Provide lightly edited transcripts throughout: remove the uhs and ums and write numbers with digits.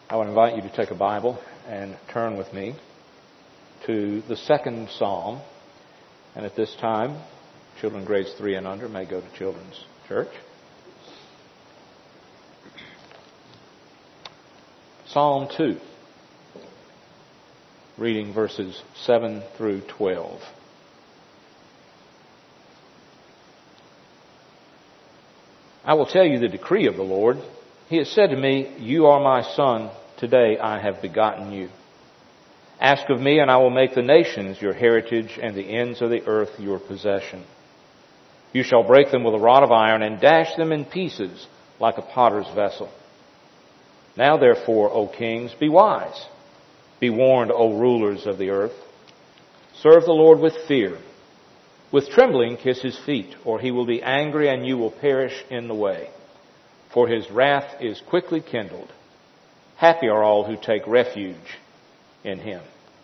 I would invite you to take a Bible and turn with me to the second Psalm. And at this time, children grades 3 and under may go to Children's Church. Psalm 2, reading verses 7 through 12. I will tell you the decree of the Lord. He has said to me, "You are my son. Today I have begotten you. Ask of me, and I will make the nations your heritage and the ends of the earth your possession. You shall break them with a rod of iron and dash them in pieces like a potter's vessel. Now therefore, O kings, be wise. Be warned, O rulers of the earth. Serve the Lord with fear. With trembling kiss his feet, or he will be angry and you will perish in the way. For his wrath is quickly kindled. Happy are all who take refuge in him."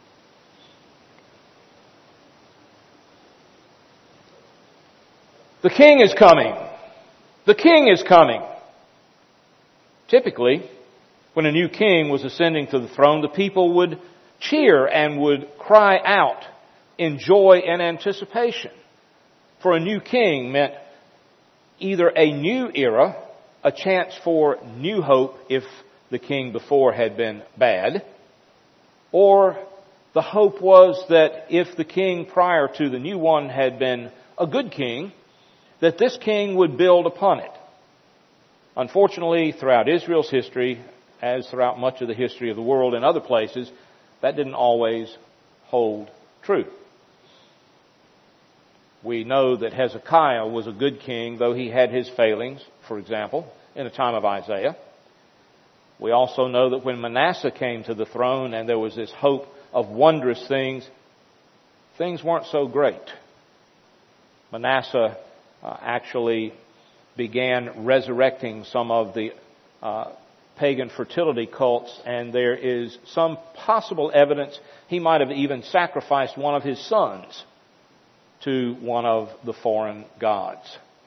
The king is coming. The king is coming. Typically, when a new king was ascending to the throne, the people would cheer and would cry out in joy and anticipation. For a new king meant either a new era, a chance for new hope if the king before had been bad, or the hope was that if the king prior to the new one had been a good king, that this king would build upon it. Unfortunately, throughout Israel's history, as throughout much of the history of the world and other places, that didn't always hold true. We know that Hezekiah was a good king, though he had his failings, for example, in the time of Isaiah. We also know that when Manasseh came to the throne and there was this hope of wondrous things, things weren't so great. Manasseh actually began resurrecting some of the pagan fertility cults, and there is some possible evidence he might have even sacrificed one of his sons to one of the foreign gods.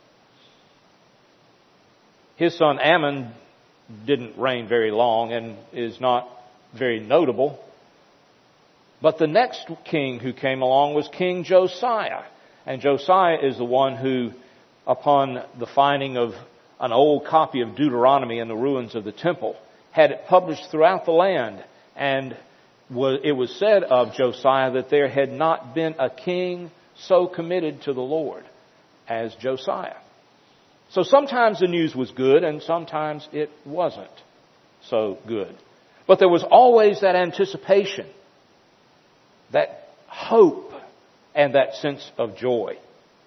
His son Ammon didn't reign very long and is not very notable. But the next king who came along was King Josiah. And Josiah is the one who, upon the finding of an old copy of Deuteronomy in the ruins of the temple, had it published throughout the land. And it was said of Josiah that there had not been a king so committed to the Lord as Josiah. So sometimes the news was good and sometimes it wasn't so good. But there was always that anticipation, that hope, and that sense of joy.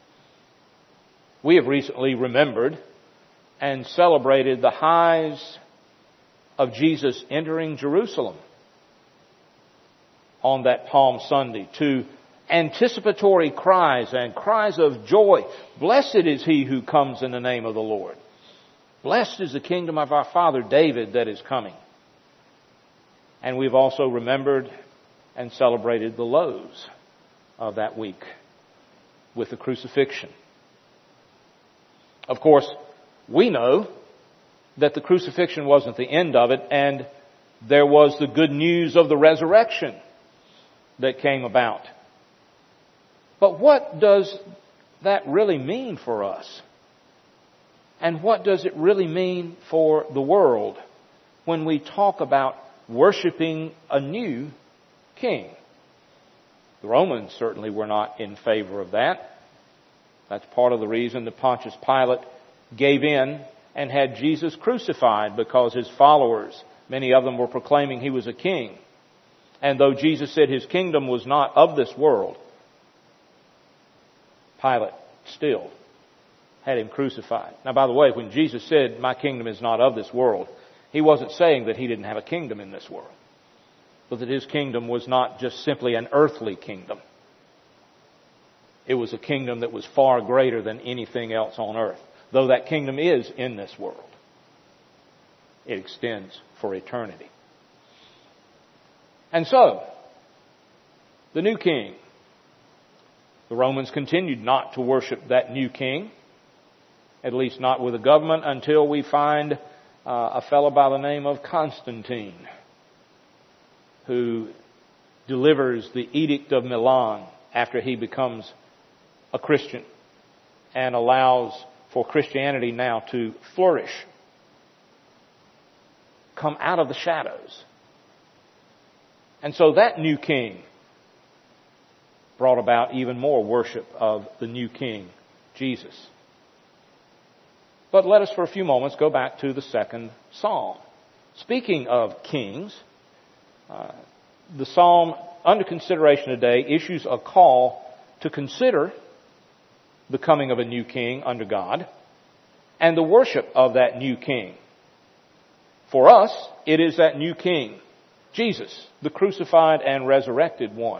We have recently remembered and celebrated the highs of Jesus entering Jerusalem on that Palm Sunday to anticipatory cries and cries of joy. Blessed is he who comes in the name of the Lord. Blessed is the kingdom of our father David that is coming. And we've also remembered and celebrated the lows of that week with the crucifixion. Of course, we know that the crucifixion wasn't the end of it, and there was the good news of the resurrection that came about. But what does that really mean for us? And what does it really mean for the world when we talk about worshiping a new king? The Romans certainly were not in favor of that. That's part of the reason that Pontius Pilate gave in and had Jesus crucified, because his followers, many of them, were proclaiming he was a king. And though Jesus said his kingdom was not of this world, Pilate still had him crucified. Now, by the way, when Jesus said, "My kingdom is not of this world," he wasn't saying that he didn't have a kingdom in this world, but that his kingdom was not just simply an earthly kingdom. It was a kingdom that was far greater than anything else on earth. Though that kingdom is in this world, it extends for eternity. And so, the new king. The Romans continued not to worship that new king, at least not with a government, until we find a fellow by the name of Constantine. who delivers the Edict of Milan after he becomes a Christian and allows for Christianity now to flourish, come out of the shadows. And so that new king brought about even more worship of the new king, Jesus. But let us for a few moments go back to the second psalm. Speaking of kings, the psalm under consideration today issues a call to consider the coming of a new king under God and the worship of that new king. For us, it is that new king, Jesus, the crucified and resurrected one.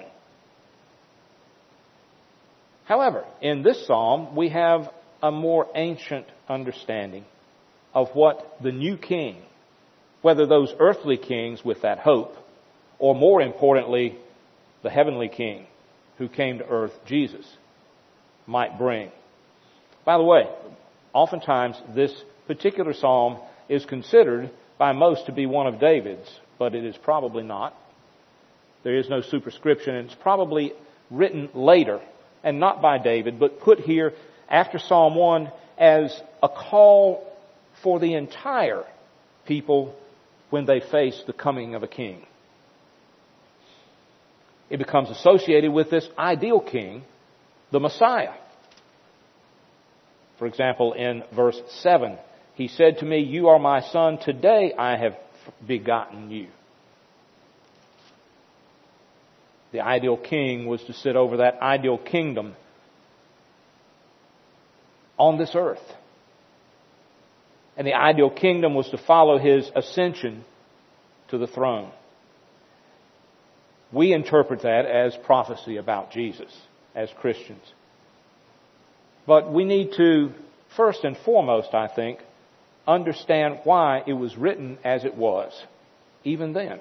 However, in this psalm, we have a more ancient understanding of what the new king, whether those earthly kings with that hope, or more importantly, the heavenly king who came to earth, Jesus, might bring. By the way, oftentimes this particular psalm is considered by most to be one of David's, but it is probably not. There is no superscription, and it's probably written later, and not by David, but put here after Psalm 1 as a call for the entire people when they face the coming of a king. It becomes associated with this ideal king, the Messiah. For example, in verse 7, he said to me, "You are my son, today I have begotten you." The ideal king was to sit over that ideal kingdom on this earth. And the ideal kingdom was to follow his ascension to the throne. We interpret that as prophecy about Jesus as Christians. But we need to, first and foremost, I think, understand why it was written as it was, even then.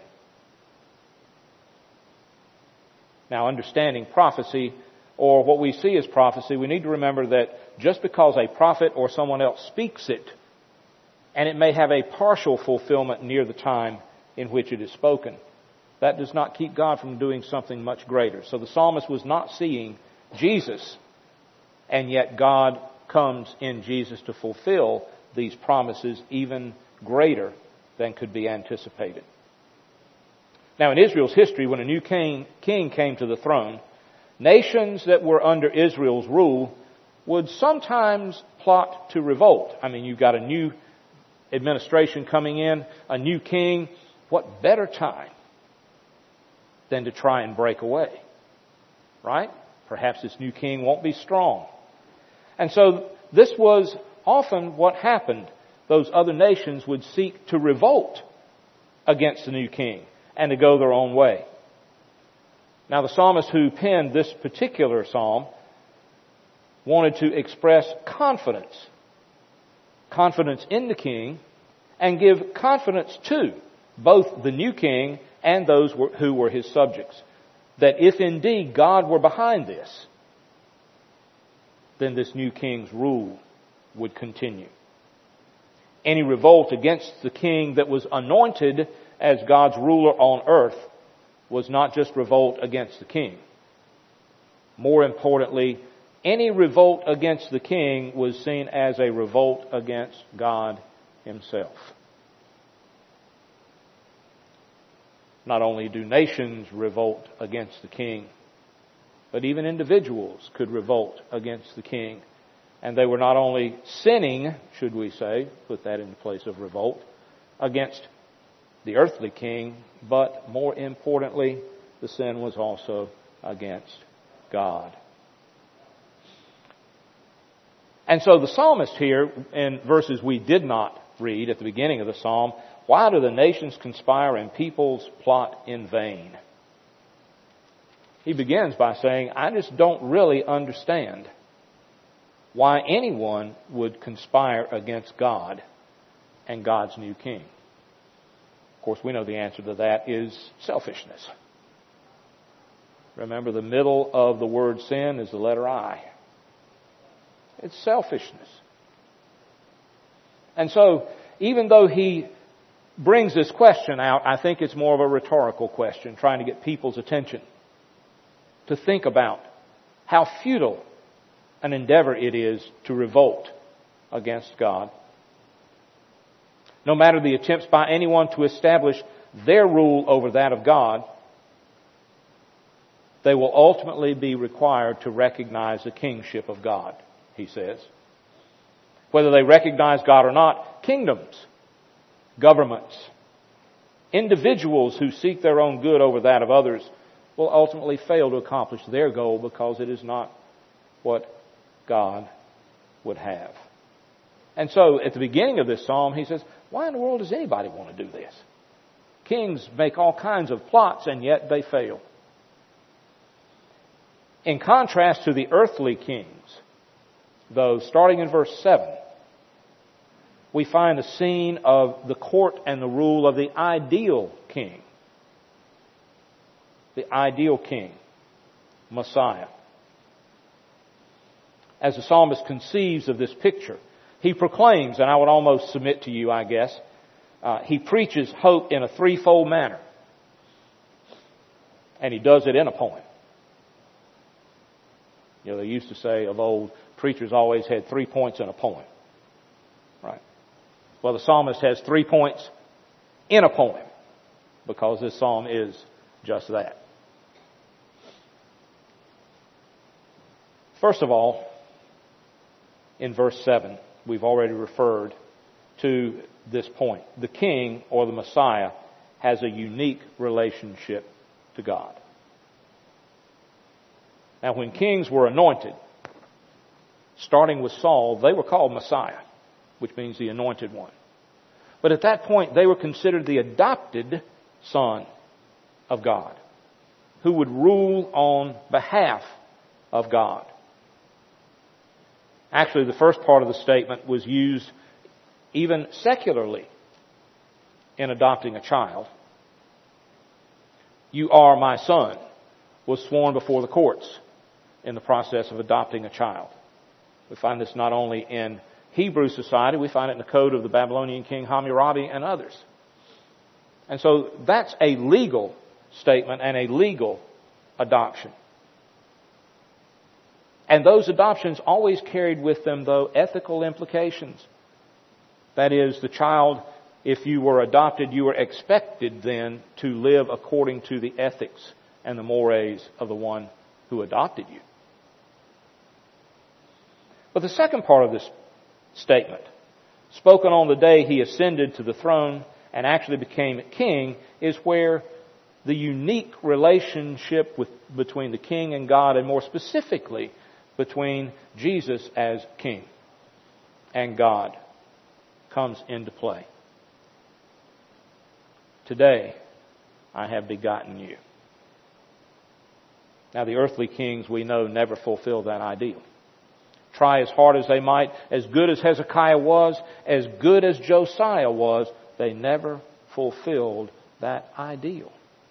Now, understanding prophecy, or what we see as prophecy, we need to remember that just because a prophet or someone else speaks it, and it may have a partial fulfillment near the time in which it is spoken, that does not keep God from doing something much greater. So the psalmist was not seeing Jesus, and yet God comes in Jesus to fulfill these promises even greater than could be anticipated. Now, in Israel's history, when a new king came to the throne, nations that were under Israel's rule would sometimes plot to revolt. I mean, you've got a new administration coming in, a new king. What better time than to try and break away? Right? Perhaps this new king won't be strong. And so this was often what happened. Those other nations would seek to revolt against the new king and to go their own way. Now, the psalmist who penned this particular psalm wanted to express confidence in the king, and give confidence to both the new king and those who were his subjects, that if indeed God were behind this, then this new king's rule would continue. Any revolt against the king that was anointed as God's ruler on earth was not just revolt against the king. More importantly, any revolt against the king was seen as a revolt against God himself. Not only do nations revolt against the king, but even individuals could revolt against the king. And they were not only sinning, should we say, put that in the place of revolt, against the earthly king, but more importantly, the sin was also against God. And so the psalmist here, in verses we did not read at the beginning of the psalm, why do the nations conspire and peoples plot in vain? He begins by saying, I just don't really understand why anyone would conspire against God and God's new king. Of course, we know the answer to that is selfishness. Remember, the middle of the word sin is the letter I. It's selfishness. And so, even though he brings this question out. I think it's more of a rhetorical question, trying to get people's attention to think about how futile an endeavor it is to revolt against God. No matter the attempts by anyone to establish their rule over that of God, they will ultimately be required to recognize the kingship of God, he says. Whether they recognize God or not, kingdoms, governments, individuals who seek their own good over that of others will ultimately fail to accomplish their goal because it is not what God would have. And so at the beginning of this psalm, he says, why in the world does anybody want to do this? Kings make all kinds of plots and yet they fail. In contrast to the earthly kings, though, starting in verse 7, we find a scene of the court and the rule of the ideal king. The ideal king, Messiah. As the psalmist conceives of this picture, he proclaims, and I would almost submit to you, I guess, he preaches hope in a threefold manner. And he does it in a poem. You know, they used to say of old, preachers always had 3 points in a poem. Right? Well, the psalmist has 3 points in a poem because this psalm is just that. First of all, in verse 7, we've already referred to this point. The king, or the Messiah, has a unique relationship to God. Now, when kings were anointed, starting with Saul, they were called Messiah, which means the anointed one. But at that point, they were considered the adopted son of God, who would rule on behalf of God. Actually, the first part of the statement was used even secularly in adopting a child. You are my son was sworn before the courts in the process of adopting a child. We find this not only in Hebrew society, we find it in the code of the Babylonian king Hammurabi and others. And so that's a legal statement and a legal adoption. And those adoptions always carried with them, though, ethical implications. That is, the child, if you were adopted, you were expected then to live according to the ethics and the mores of the one who adopted you. But the second part of this statement, spoken on the day he ascended to the throne and actually became king, is where the unique relationship between the king and God, and more specifically between Jesus as king and God, comes into play. Today, I have begotten you. Now, the earthly kings, we know, never fulfill that ideal. Try as hard as they might, as good as Hezekiah was, as good as Josiah was, they never fulfilled that ideal.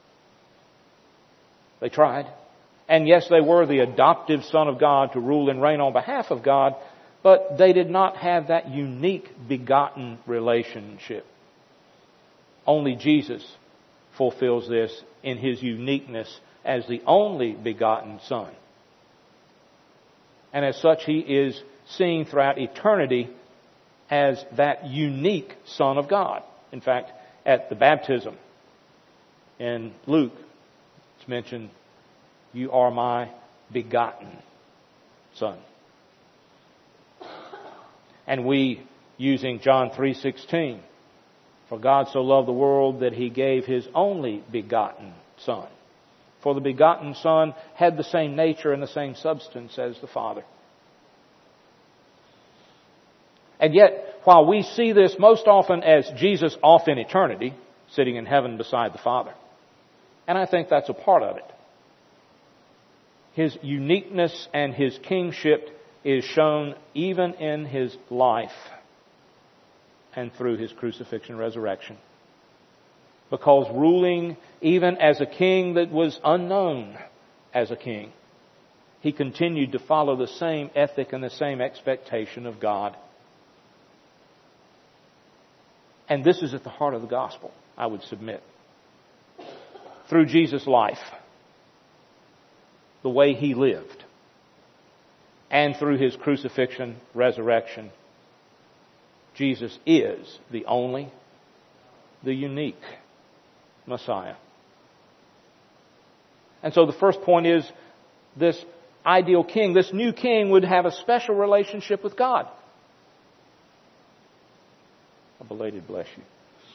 They tried. And yes, they were the adoptive son of God to rule and reign on behalf of God, but they did not have that unique begotten relationship. Only Jesus fulfills this in His uniqueness as the only begotten Son. And as such, He is seen throughout eternity as that unique Son of God. In fact, at the baptism in Luke, it's mentioned, you are my begotten Son. And we, using John 3:16, for God so loved the world that He gave His only begotten Son. For the begotten Son had the same nature and the same substance as the Father. And yet, while we see this most often as Jesus off in eternity, sitting in heaven beside the Father, and I think that's a part of it, His uniqueness and His kingship is shown even in His life and through His crucifixion and resurrection. Because ruling even as a king that was unknown as a king, He continued to follow the same ethic and the same expectation of God. And this is at the heart of the gospel, I would submit. Through Jesus' life, the way He lived, and through His crucifixion, resurrection, Jesus is the only, the unique Messiah. And so the first point is this ideal king, this new king would have a special relationship with God. A belated bless you.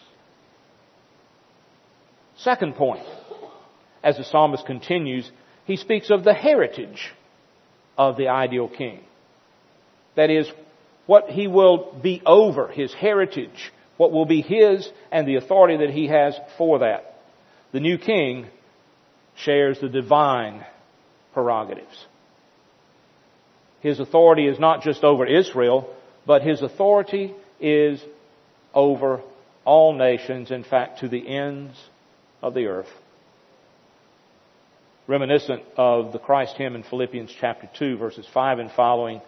Second point, as the psalmist continues, he speaks of the heritage of the ideal king. That is, what he will be over, his heritage, what will be his and the authority that he has for that. The new king shares the divine prerogatives. His authority is not just over Israel, but his authority is over all nations, in fact, to the ends of the earth. Reminiscent of the Christ hymn in Philippians chapter 2, verses 5 and following,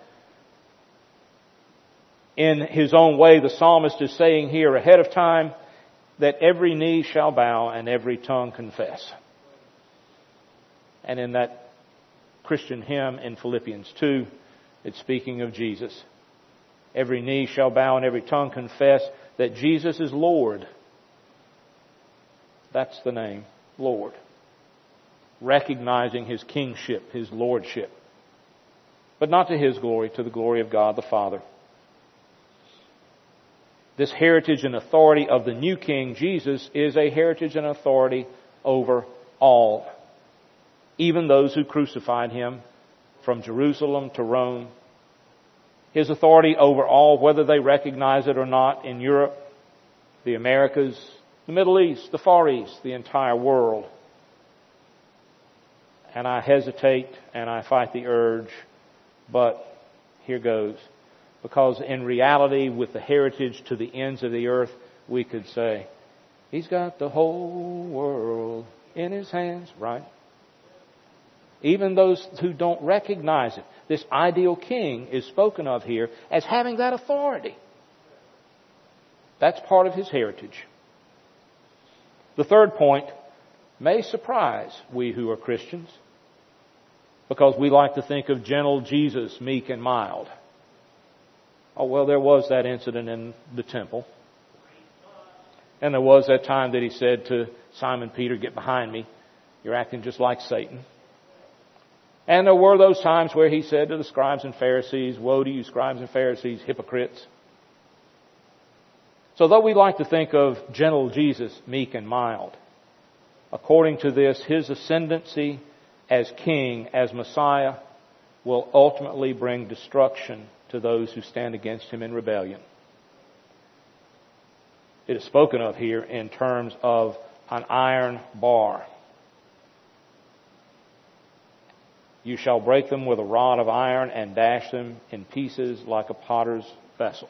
in his own way, the psalmist is saying here ahead of time that every knee shall bow and every tongue confess. And in that Christian hymn in Philippians 2, it's speaking of Jesus. Every knee shall bow and every tongue confess that Jesus is Lord. That's the name, Lord. Recognizing His kingship, His lordship. But not to His glory, to the glory of God the Father. This heritage and authority of the new King, Jesus, is a heritage and authority over all. Even those who crucified Him, from Jerusalem to Rome. His authority over all, whether they recognize it or not, in Europe, the Americas, the Middle East, the Far East, the entire world. And I hesitate and I fight the urge, but here goes. Because in reality, with the heritage to the ends of the earth, we could say, He's got the whole world in His hands, right? Even those who don't recognize it. This ideal king is spoken of here as having that authority. That's part of His heritage. The third point may surprise we who are Christians, because we like to think of gentle Jesus, meek and mild. Oh, well, there was that incident in the temple. And there was that time that He said to Simon Peter, get behind me. You're acting just like Satan. And there were those times where He said to the scribes and Pharisees, woe to you, scribes and Pharisees, hypocrites. So though we like to think of gentle Jesus, meek and mild, according to this, His ascendancy as King, as Messiah, will ultimately bring destruction to those who stand against Him in rebellion. It is spoken of here in terms of an iron bar. You shall break them with a rod of iron and dash them in pieces like a potter's vessel.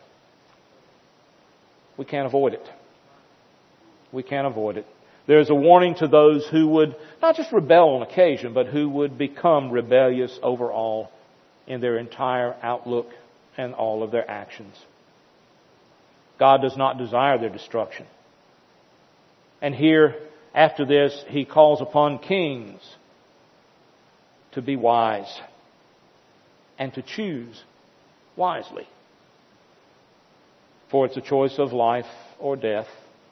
We can't avoid it. We can't avoid it. There's a warning to those who would not just rebel on occasion, but who would become rebellious overall in their entire outlook and all of their actions. God does not desire their destruction. And here, after this, He calls upon kings to be wise and to choose wisely. For it's a choice of life or death.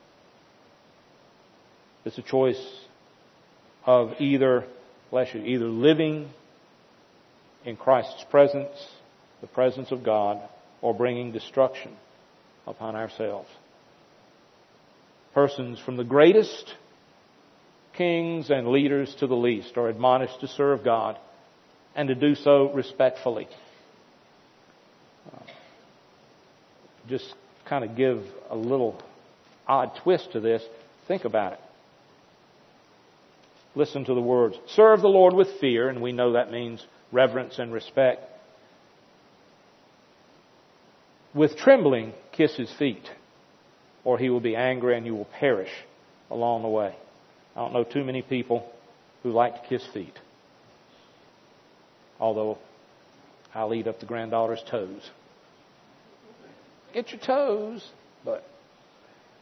It's a choice of either living in Christ's presence, the presence of God, or bringing destruction upon ourselves. Persons from the greatest kings and leaders to the least are admonished to serve God and to do so respectfully. Just kind of give a little odd twist to this. Think about it. Listen to the words. Serve the Lord with fear, and we know that means reverence and respect. With trembling, kiss His feet, or He will be angry and you will perish along the way. I don't know too many people who like to kiss feet. Although I'll eat up the granddaughter's toes. Get your toes. But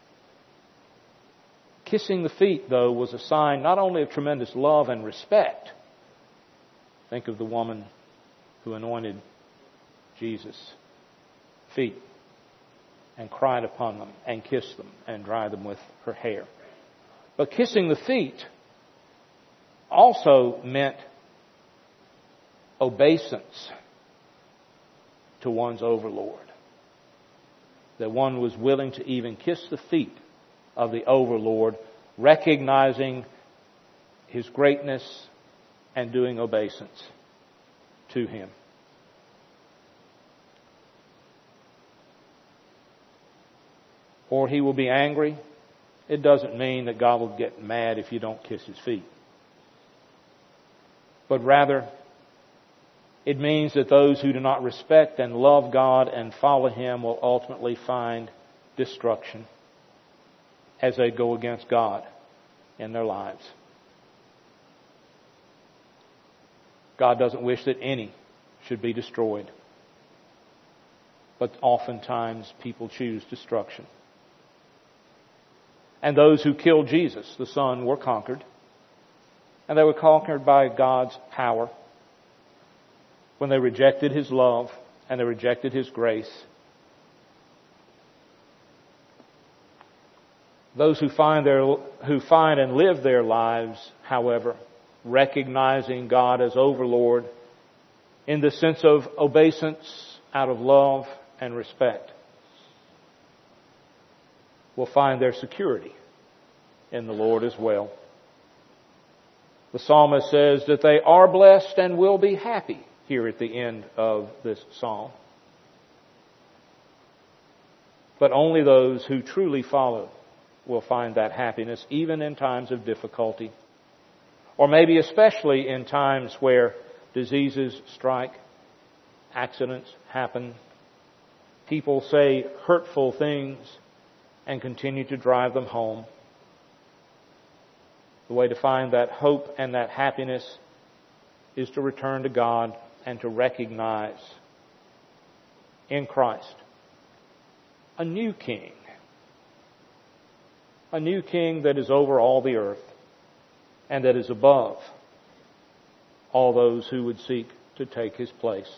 Kissing the feet, though, was a sign not only of tremendous love and respect. Think of the woman who anointed Jesus' feet and cried upon them and kissed them and dried them with her hair. But kissing the feet also meant obeisance to one's overlord. That one was willing to even kiss the feet of the overlord, recognizing his greatness and doing obeisance to him. Or he will be angry. It doesn't mean that God will get mad if you don't kiss his feet. But rather, it means that those who do not respect and love God and follow him will ultimately find destruction as they go against God in their lives. God doesn't wish that any should be destroyed. But oftentimes people choose destruction. And those who killed Jesus, the Son, were conquered. And they were conquered by God's power when they rejected his love and they rejected his grace. Those who find and live their lives, however, recognizing God as overlord in the sense of obeisance out of love and respect, will find their security in the Lord as well. The psalmist says that they are blessed and will be happy here at the end of this psalm. But only those who truly follow will find that happiness, even in times of difficulty. Or maybe especially in times where diseases strike, accidents happen, people say hurtful things and continue to drive them home. The way to find that hope and that happiness is to return to God and to recognize in Christ a new king. A new king that is over all the earth and that is above all those who would seek to take his place.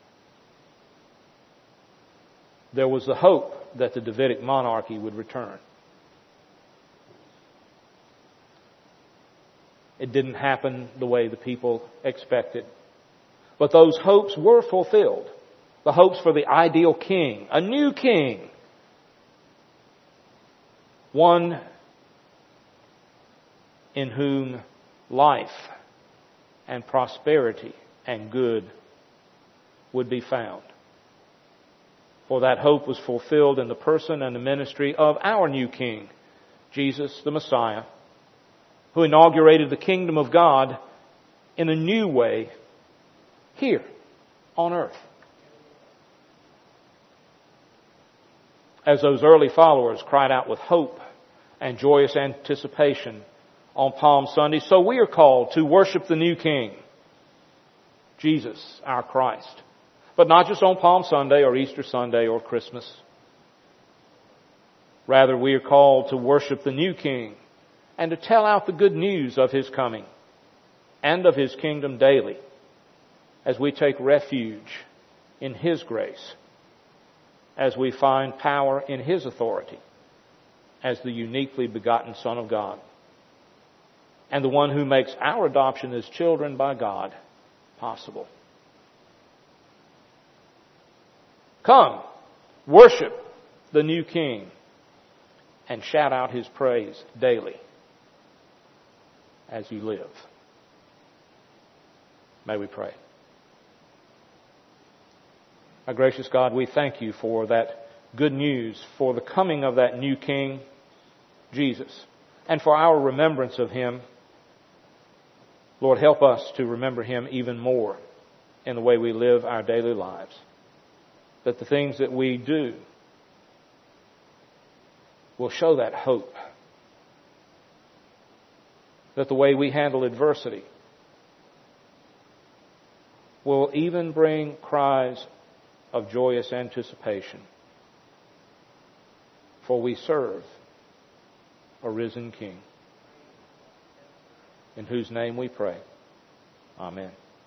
There was the hope that the Davidic monarchy would return. It didn't happen the way the people expected. But those hopes were fulfilled. The hopes for the ideal king, a new king. One in whom life and prosperity and good would be found. For that hope was fulfilled in the person and the ministry of our new King, Jesus the Messiah, who inaugurated the kingdom of God in a new way here on earth. As those early followers cried out with hope and joyous anticipation on Palm Sunday, so we are called to worship the new King, Jesus, our Christ. But not just on Palm Sunday or Easter Sunday or Christmas. Rather, we are called to worship the new King and to tell out the good news of his coming and of his kingdom daily as we take refuge in his grace, as we find power in his authority as the uniquely begotten Son of God and the one who makes our adoption as children by God possible. Come, worship the new King and shout out his praise daily as you live. May we pray. Our gracious God, we thank you for that good news, for the coming of that new King, Jesus, and for our remembrance of him. Lord, help us to remember him even more in the way we live our daily lives. That the things that we do will show that hope. That the way we handle adversity will even bring cries of joyous anticipation. For we serve a risen King, in whose name we pray. Amen.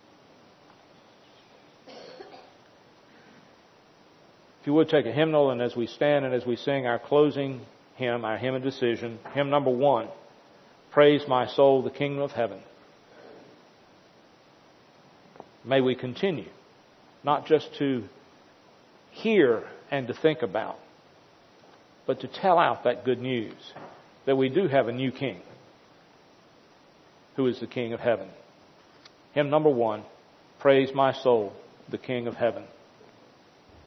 If you would take a hymnal, and as we stand and as we sing our closing hymn, our hymn of decision, hymn number 1, Praise My Soul, the Kingdom of Heaven. May we continue, not just to hear and to think about, but to tell out that good news that we do have a new King, who is the King of Heaven. Hymn number 1, Praise My Soul, the King of Heaven.